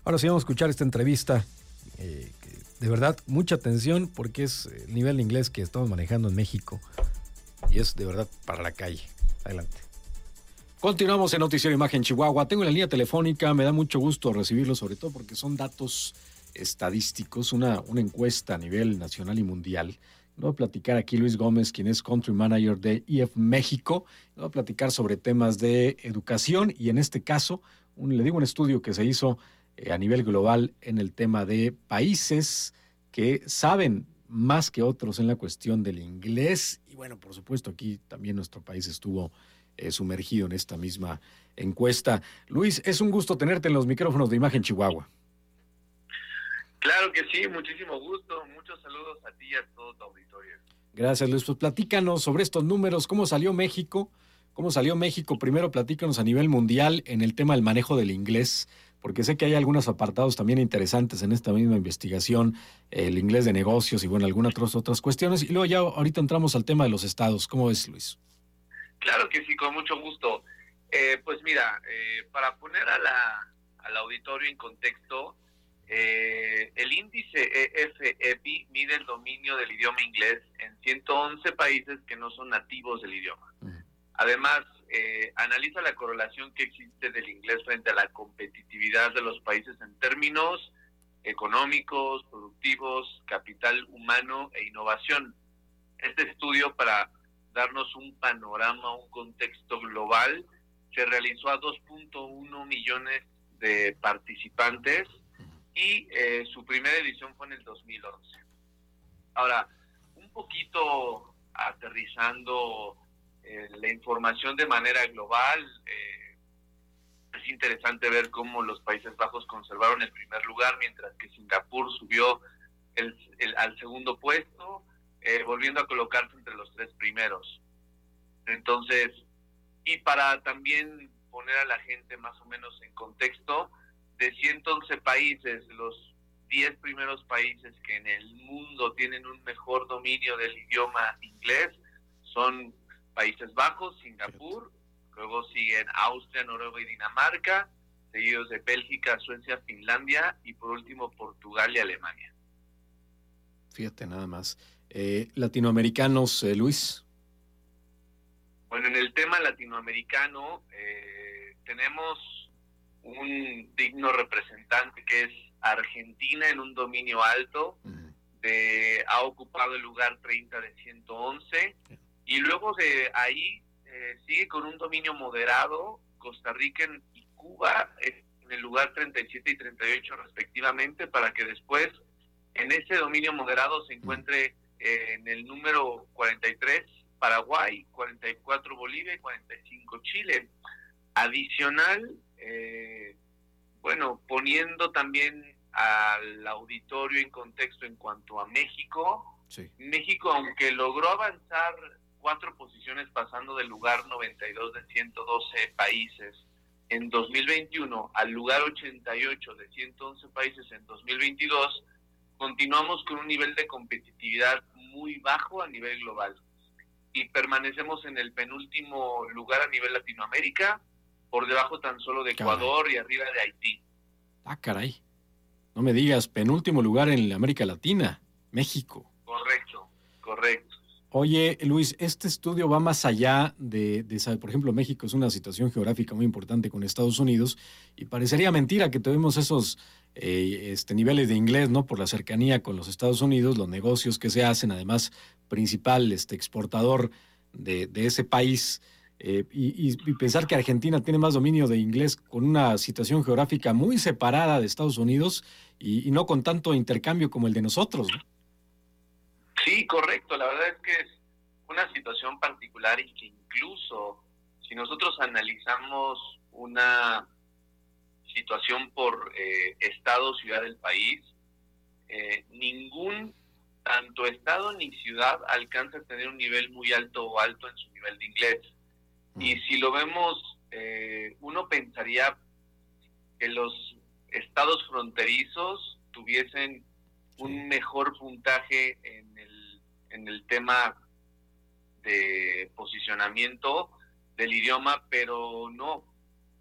Ahora sí vamos a escuchar esta entrevista. De verdad, mucha atención porque es el nivel de inglés que estamos manejando en México y es de verdad para la calle. Adelante. Continuamos en Noticiero Imagen Chihuahua. Tengo la línea telefónica, me da mucho gusto recibirlo, sobre todo porque son datos estadísticos, una encuesta a nivel nacional y mundial. Voy a platicar aquí Luis Gómez, quien es Country Manager de EF México. Voy a platicar sobre temas de educación y en este caso, un estudio que se hizo a nivel global en el tema de países que saben más que otros en la cuestión del inglés. Y bueno, por supuesto, aquí también nuestro país estuvo sumergido en esta misma encuesta. Luis, es un gusto tenerte en los micrófonos de Imagen Chihuahua. Claro que sí, muchísimo gusto. Muchos saludos a ti y a todo tu auditorio. Gracias, Luis. Pues platícanos sobre estos números, cómo salió México. Primero platícanos a nivel mundial en el tema del manejo del inglés, porque sé que hay algunos apartados también interesantes en esta misma investigación, el inglés de negocios y bueno, algunas otras cuestiones. Y luego ya ahorita entramos al tema de los estados. ¿Cómo ves, Luis? Claro que sí, con mucho gusto. Pues mira, para poner al auditorio en contexto, el índice EFEPI mide el dominio del idioma inglés en 111 países que no son nativos del idioma. Además, analiza la correlación que existe del inglés frente a la competitividad de los países en términos económicos, productivos, capital humano e innovación. Este estudio, para darnos un panorama, un contexto global, se realizó a 2.1 millones de participantes y su primera edición fue en el 2011. Ahora, un poquito aterrizando la información de manera global, es interesante ver cómo los Países Bajos conservaron el primer lugar, mientras que Singapur subió al segundo puesto, volviendo a colocarse entre los 3 primeros. Entonces, y para también poner a la gente más o menos en contexto, de 111 países, los 10 primeros países que en el mundo tienen un mejor dominio del idioma inglés son Países Bajos, Singapur, luego siguen Austria, Noruega y Dinamarca, seguidos de Bélgica, Suecia, Finlandia y por último Portugal y Alemania. Fíjate nada más. Latinoamericanos, Luis. Bueno, en el tema latinoamericano tenemos un digno representante que es Argentina en un dominio alto, ha ocupado el lugar 30 de 111, y luego de ahí sigue con un dominio moderado Costa Rica y Cuba en el lugar 37 y 38 respectivamente, para que después en ese dominio moderado se encuentre en el número 43 Paraguay, 44 Bolivia y 45 Chile. Adicional, poniendo también al auditorio en contexto en cuanto a México, sí. México, aunque logró avanzar 4 posiciones pasando del lugar 92 de 112 países en 2021 al lugar 88 de 111 países en 2022, continuamos con un nivel de competitividad muy bajo a nivel global y permanecemos en el penúltimo lugar a nivel Latinoamérica, por debajo tan solo de Ecuador y arriba de Haití. Ah, caray. No me digas, penúltimo lugar en América Latina, México. Correcto. Oye, Luis, este estudio va más allá de por ejemplo, México es una situación geográfica muy importante con Estados Unidos y parecería mentira que tuvimos esos niveles de inglés, ¿no? Por la cercanía con los Estados Unidos, los negocios que se hacen, además, principal exportador de ese país, y pensar que Argentina tiene más dominio de inglés con una situación geográfica muy separada de Estados Unidos y no con tanto intercambio como el de nosotros, ¿no? Sí, correcto. La verdad es que es una situación particular y que incluso si nosotros analizamos una situación por estado, ciudad del país, ningún tanto estado ni ciudad alcanza a tener un nivel muy alto o alto en su nivel de inglés. Y si lo vemos, uno pensaría que los estados fronterizos tuviesen un mejor puntaje en el tema de posicionamiento del idioma, pero no.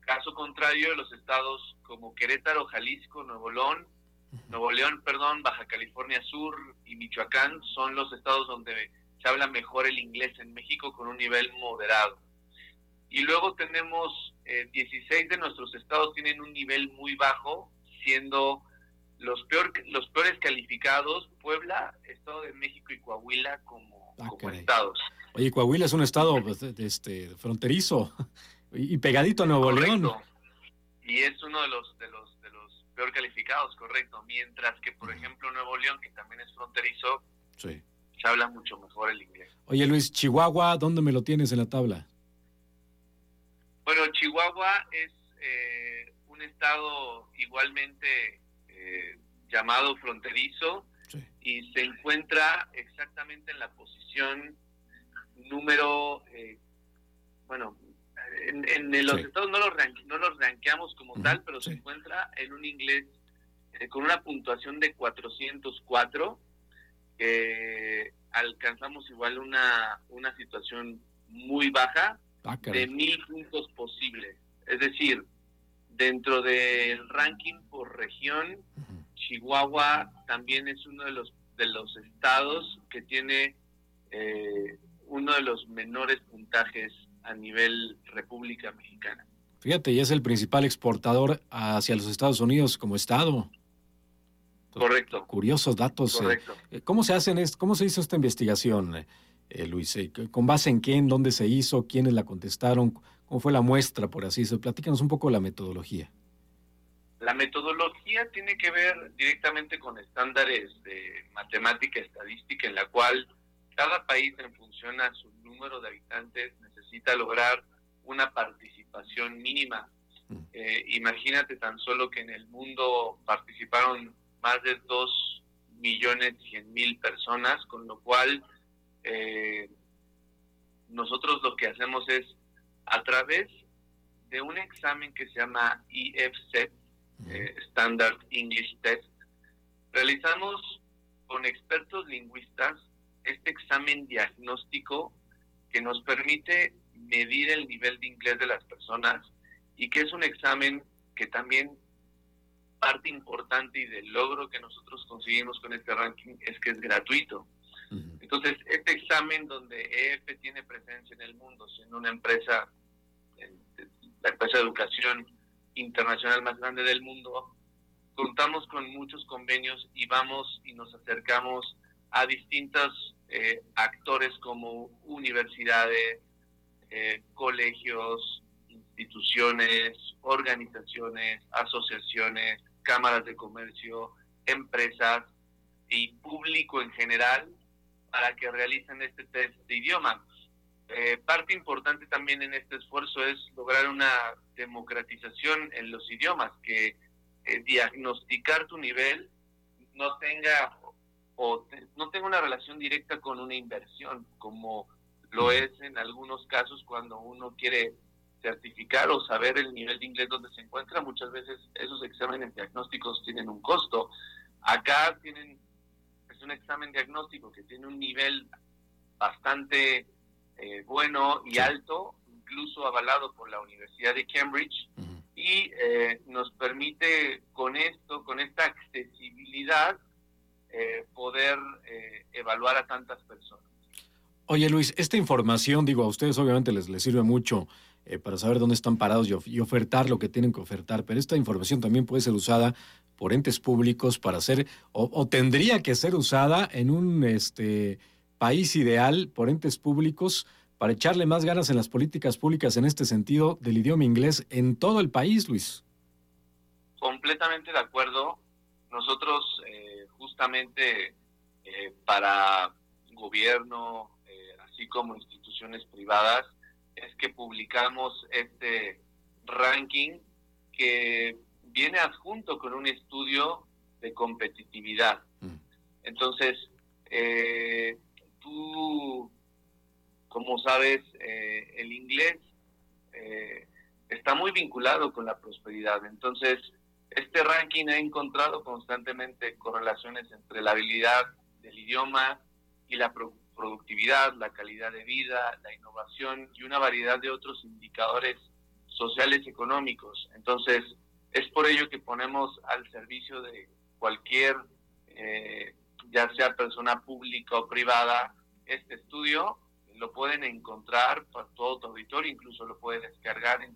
Caso contrario, los estados como Querétaro, Jalisco, Nuevo León, Baja California Sur y Michoacán son los estados donde se habla mejor el inglés en México con un nivel moderado. Y luego tenemos 16 de nuestros estados tienen un nivel muy bajo, siendo los peores calificados Puebla, Estado de México y Coahuila como estados. Oye, Coahuila es un estado fronterizo y pegadito a Nuevo León. Y es uno de los peor calificados, correcto. Mientras que, por ejemplo, Nuevo León, que también es fronterizo, sí, se habla mucho mejor el inglés. Oye, Luis, Chihuahua, ¿dónde me lo tienes en la tabla? Bueno, Chihuahua es un estado igualmente llamado fronterizo, sí, y se encuentra exactamente en la posición número, en los estados no los rankeamos como tal, pero se encuentra en un inglés con una puntuación de 404, alcanzamos igual una situación muy baja, de 1000 puntos posibles. Es decir, dentro del ranking por región, Chihuahua también es uno de los estados que tiene uno de los menores puntajes a nivel República Mexicana. Fíjate, y es el principal exportador hacia los Estados Unidos como estado. Correcto. Curiosos datos. Correcto. ¿Cómo se hizo esta investigación, Luis? ¿Con base en qué, en dónde se hizo, quiénes la contestaron, cómo fue la muestra, por así decirlo? Platícanos un poco la metodología. La metodología tiene que ver directamente con estándares de matemática estadística, en la cual cada país, en función a su número de habitantes, necesita lograr una participación mínima. Imagínate tan solo que en el mundo participaron más de 2.100.000 personas, con lo cual nosotros lo que hacemos es, a través de un examen que se llama EFSET, Standard English Test, realizamos con expertos lingüistas este examen diagnóstico que nos permite medir el nivel de inglés de las personas, y que es un examen que también, parte importante y del logro que nosotros conseguimos con este ranking, es que es gratuito. Entonces, este examen, donde EF tiene presencia en el mundo, siendo una empresa, la empresa de educación internacional más grande del mundo, contamos con muchos convenios y vamos y nos acercamos a distintos actores como universidades, colegios, instituciones, organizaciones, asociaciones, cámaras de comercio, empresas y público en general, para que realicen este test de idioma. Parte importante también en este esfuerzo es lograr una democratización en los idiomas, que diagnosticar tu nivel no tenga una relación directa con una inversión, como lo es en algunos casos cuando uno quiere certificar o saber el nivel de inglés donde se encuentra. Muchas veces esos exámenes diagnósticos tienen un costo. Acá es un examen diagnóstico que tiene un nivel bastante bueno y alto, incluso avalado por la Universidad de Cambridge, y nos permite con esta accesibilidad, poder evaluar a tantas personas. Oye, Luis, esta información, a ustedes obviamente les sirve mucho para saber dónde están parados y ofertar lo que tienen que ofertar, pero esta información también puede ser usada por entes públicos para hacer, o tendría que ser usada en un país ideal por entes públicos para echarle más ganas en las políticas públicas en este sentido del idioma inglés en todo el país, Luis. Completamente de acuerdo. Nosotros justamente para gobierno, así como instituciones privadas, es que publicamos este ranking que viene adjunto con un estudio de competitividad. Entonces, tú, como sabes, el inglés está muy vinculado con la prosperidad. Entonces, este ranking ha encontrado constantemente correlaciones entre la habilidad del idioma y la productividad, la calidad de vida, la innovación y una variedad de otros indicadores sociales y económicos. Entonces, es por ello que ponemos al servicio de cualquier, ya sea persona pública o privada, este estudio. Lo pueden encontrar para todo tu auditorio, incluso lo pueden descargar en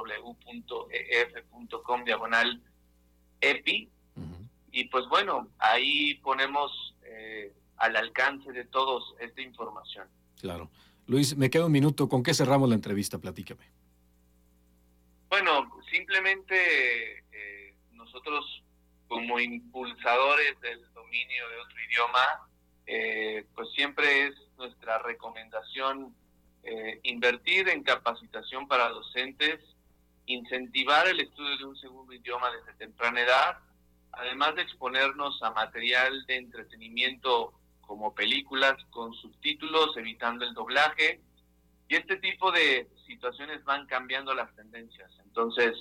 www.ef.com/EPI. Y pues bueno, ahí ponemos al alcance de todos esta información. Claro. Luis, me queda un minuto. ¿Con qué cerramos la entrevista? Platícame. Bueno, simplemente nosotros como impulsadores del dominio de otro idioma, pues siempre es nuestra recomendación invertir en capacitación para docentes, incentivar el estudio de un segundo idioma desde temprana edad, además de exponernos a material de entretenimiento como películas con subtítulos, evitando el doblaje. Y este tipo de situaciones van cambiando las tendencias. Entonces,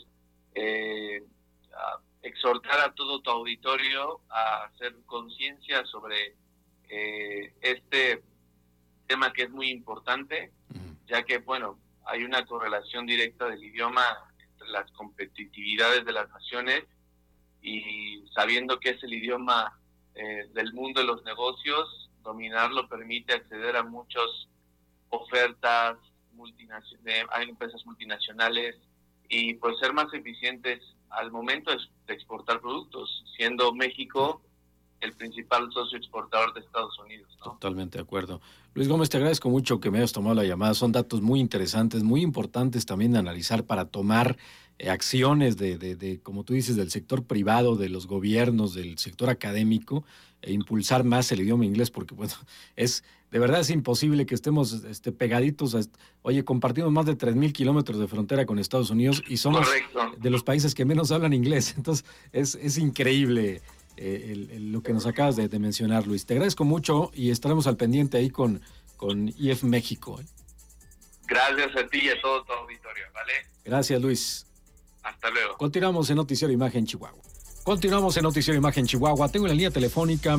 exhortar a todo tu auditorio a hacer conciencia sobre este tema que es muy importante, ya que, bueno, hay una correlación directa del idioma entre las competitividades de las naciones, y sabiendo que es el idioma del mundo de los negocios, dominarlo permite acceder a muchas ofertas hay empresas multinacionales, y pues ser más eficientes al momento de exportar productos, siendo México el principal socio exportador de Estados Unidos, ¿no? Totalmente de acuerdo. Luis Gómez, te agradezco mucho que me hayas tomado la llamada. Son datos muy interesantes, muy importantes también de analizar para tomar acciones de, como tú dices, del sector privado, de los gobiernos, del sector académico, e impulsar más el idioma inglés, porque bueno, de verdad es imposible que estemos pegaditos. Oye, compartimos más de 3,000 kilómetros de frontera con Estados Unidos y somos de los países que menos hablan inglés. Entonces, es increíble lo que nos acabas de mencionar, Luis. Te agradezco mucho y estaremos al pendiente ahí con IEF México. Gracias a ti y a todo tu auditorio, ¿vale? Gracias, Luis. Hasta luego. Continuamos en Noticiero Imagen Chihuahua. Tengo la línea telefónica.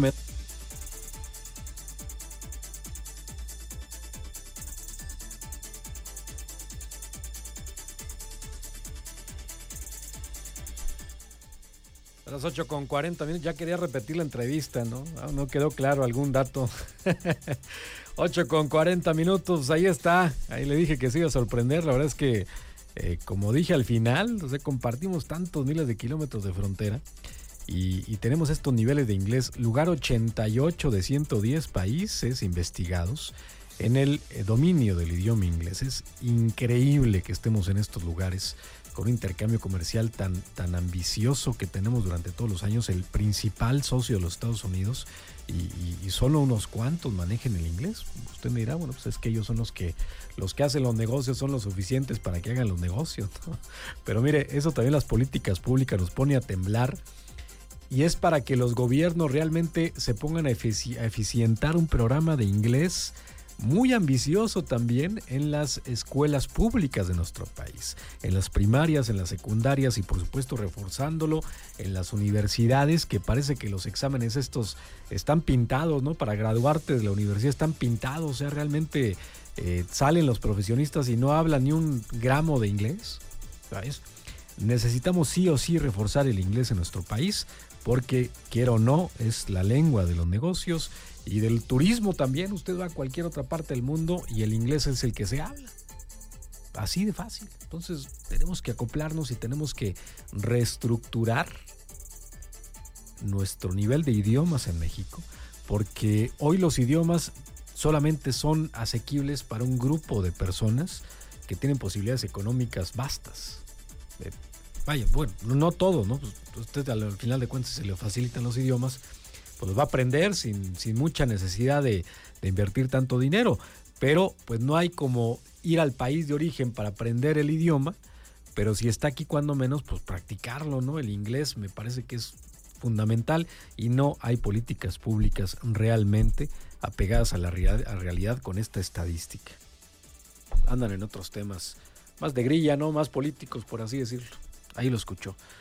A las 8:40, ya quería repetir la entrevista, ¿no? No quedó claro algún dato. 8:40, ahí está. Ahí le dije que se iba a sorprender. La verdad es que, como dije al final, compartimos tantos miles de kilómetros de frontera y tenemos estos niveles de inglés. Lugar 88 de 110 países investigados en el dominio del idioma inglés. Es increíble que estemos en estos lugares con un intercambio comercial tan ambicioso que tenemos durante todos los años, el principal socio de los Estados Unidos, y solo unos cuantos manejen el inglés. Usted me dirá, bueno, pues es que ellos son los que hacen los negocios, son los suficientes para que hagan los negocios, ¿no? Pero mire, eso también las políticas públicas nos pone a temblar, y es para que los gobiernos realmente se pongan a eficientar un programa de inglés muy ambicioso también en las escuelas públicas de nuestro país, en las primarias, en las secundarias y por supuesto reforzándolo en las universidades, que parece que los exámenes estos están pintados, ¿no? Para graduarte de la universidad están pintados, o sea, realmente salen los profesionistas y no hablan ni un gramo de inglés, ¿sabes? Necesitamos sí o sí reforzar el inglés en nuestro país, porque quiera o no, es la lengua de los negocios y del turismo también. Usted va a cualquier otra parte del mundo y el inglés es el que se habla. Así de fácil. Entonces tenemos que acoplarnos y tenemos que reestructurar nuestro nivel de idiomas en México, porque hoy los idiomas solamente son asequibles para un grupo de personas que tienen posibilidades económicas vastas. Vaya, bueno, no todo, ¿no? Pues usted al final de cuentas se le facilitan los idiomas, pues los va a aprender sin mucha necesidad de invertir tanto dinero, pero pues no hay como ir al país de origen para aprender el idioma, pero si está aquí cuando menos, pues practicarlo, ¿no? El inglés me parece que es fundamental y no hay políticas públicas realmente apegadas a la realidad con esta estadística. Andan en otros temas, más de grilla, ¿no? Más políticos, por así decirlo. Ahí lo escuchó.